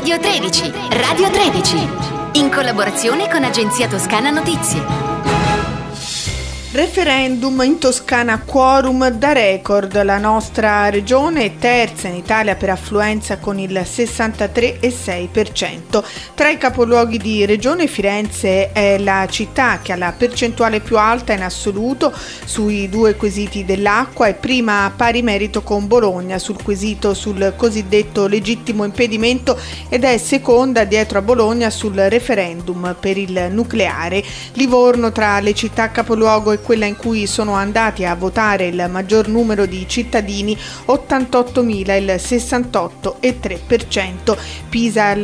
Radio 13. Radio 13. In collaborazione con Agenzia Toscana Notizie. Referendum in Toscana, quorum da record. La nostra regione è terza in Italia per affluenza con il 63,6%. Tra i capoluoghi di regione, Firenze è la città che ha la percentuale più alta in assoluto sui due quesiti dell'acqua e prima a pari merito con Bologna sul quesito sul cosiddetto legittimo impedimento ed è seconda dietro a Bologna sul referendum per il nucleare. Livorno, tra le città capoluogo, è quella in cui sono andati a votare il maggior numero di cittadini, 88.000, il 68,3%, Pisa al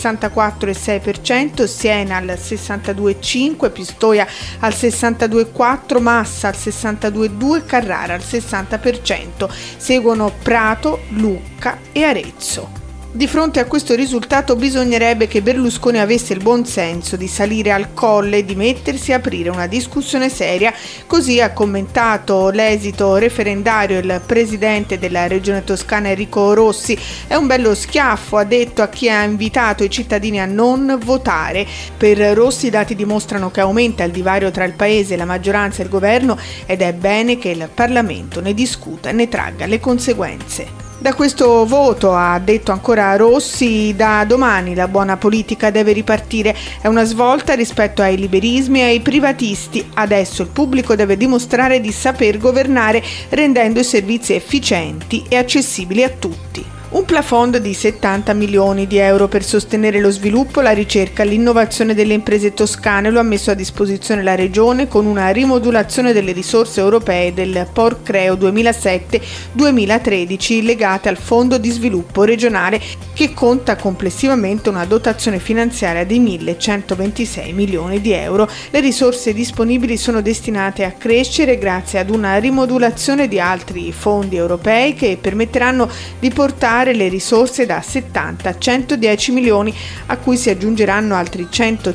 64,6%, Siena al 62,5%, Pistoia al 62,4%, Massa al 62,2%, Carrara al 60%. Seguono Prato, Lucca e Arezzo. Di fronte a questo risultato bisognerebbe che Berlusconi avesse il buon senso di salire al colle, di mettersi a aprire una discussione seria. Così ha commentato l'esito referendario il presidente della regione toscana Enrico Rossi. È un bello schiaffo, ha detto, a chi ha invitato i cittadini a non votare. Per Rossi i dati dimostrano che aumenta il divario tra il paese, la maggioranza e il governo ed è bene che il Parlamento ne discuta e ne tragga le conseguenze. Da questo voto, ha detto ancora Rossi, da domani la buona politica deve ripartire. È una svolta rispetto ai liberismi e ai privatisti. Adesso il pubblico deve dimostrare di saper governare, rendendo i servizi efficienti e accessibili a tutti. Un plafond di 70 milioni di euro per sostenere lo sviluppo, la ricerca e l'innovazione delle imprese toscane lo ha messo a disposizione la Regione con una rimodulazione delle risorse europee del POR-CREO 2007-2013 legate al Fondo di Sviluppo Regionale, che conta complessivamente una dotazione finanziaria di 1.126 milioni di euro. Le risorse disponibili sono destinate a crescere grazie ad una rimodulazione di altri fondi europei che permetteranno di portare le risorse da 70 a 110 milioni, a cui si aggiungeranno altri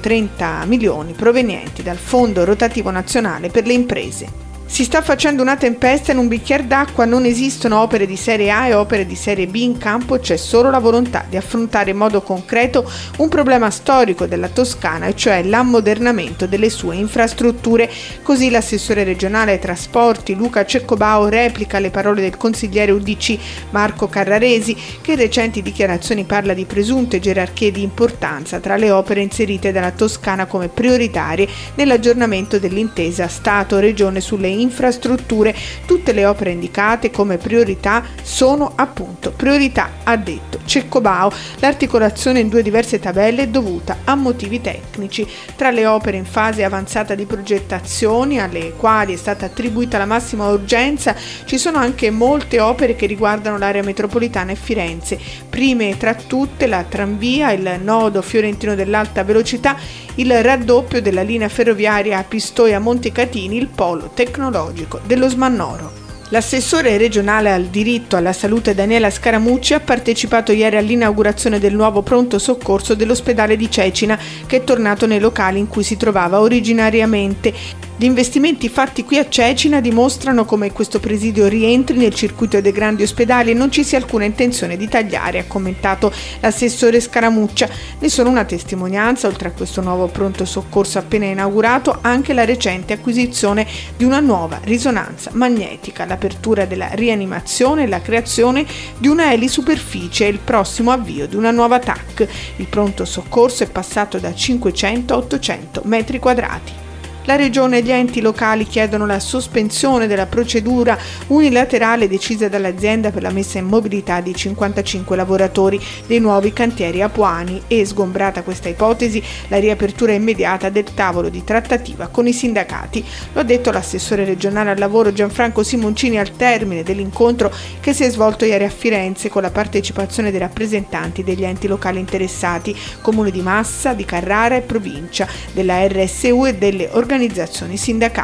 130 milioni provenienti dal Fondo Rotativo Nazionale per le Imprese. Si sta facendo una tempesta in un bicchiere d'acqua, non esistono opere di serie A e opere di serie B in campo, c'è solo la volontà di affrontare in modo concreto un problema storico della Toscana, e cioè l'ammodernamento delle sue infrastrutture. Così l'assessore regionale ai trasporti Luca Ceccobao replica le parole del consigliere UDC Marco Carraresi, che in recenti dichiarazioni parla di presunte gerarchie di importanza tra le opere inserite dalla Toscana come prioritarie nell'aggiornamento dell'intesa Stato-Regione sulle infrastrutture. Tutte le opere indicate come priorità sono appunto priorità, ha detto Ceccobao. L'articolazione in due diverse tabelle è dovuta a motivi tecnici. Tra le opere in fase avanzata di progettazione, alle quali è stata attribuita la massima urgenza, ci sono anche molte opere che riguardano l'area metropolitana e Firenze. Prime tra tutte la tranvia, il nodo fiorentino dell'alta velocità, il raddoppio della linea ferroviaria a Pistoia-Montecatini, il polo tecnologico dello Smannoro. L'assessore regionale al diritto alla salute Daniela Scaramucci ha partecipato ieri all'inaugurazione del nuovo pronto soccorso dell'ospedale di Cecina, che è tornato nei locali in cui si trovava originariamente. Gli investimenti fatti qui a Cecina dimostrano come questo presidio rientri nel circuito dei grandi ospedali e non ci sia alcuna intenzione di tagliare, ha commentato l'assessore Scaramuccia. Ne sono una testimonianza, oltre a questo nuovo pronto soccorso appena inaugurato, anche la recente acquisizione di una nuova risonanza magnetica, l'apertura della rianimazione e la creazione di una elisuperficie e il prossimo avvio di una nuova TAC. Il pronto soccorso è passato da 500 a 800 metri quadrati. La Regione e gli enti locali chiedono la sospensione della procedura unilaterale decisa dall'azienda per la messa in mobilità di 55 lavoratori dei nuovi cantieri apuani e, sgombrata questa ipotesi, la riapertura immediata del tavolo di trattativa con i sindacati. Lo ha detto l'assessore regionale al lavoro Gianfranco Simoncini al termine dell'incontro che si è svolto ieri a Firenze con la partecipazione dei rappresentanti degli enti locali interessati, Comune di Massa, di Carrara e Provincia, della RSU e delle organizzazioni sindacali.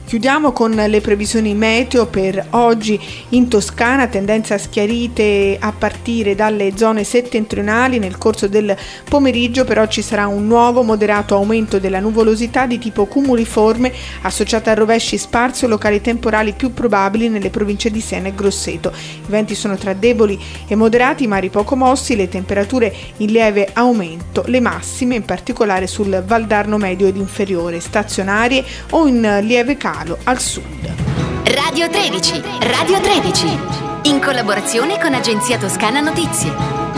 Chiudiamo con le previsioni meteo per oggi in Toscana, tendenza a schiarite a partire dalle zone settentrionali. Nel corso del pomeriggio però ci sarà un nuovo moderato aumento della nuvolosità di tipo cumuliforme associata a rovesci sparsi o locali temporali più probabili nelle province di Siena e Grosseto. I venti sono tra deboli e moderati, mari poco mossi, le temperature in lieve aumento, le massime in particolare sul Valdarno medio ed inferiore, stazionarie o in lieve calo al sud. Radio 13, in collaborazione con Agenzia Toscana Notizie.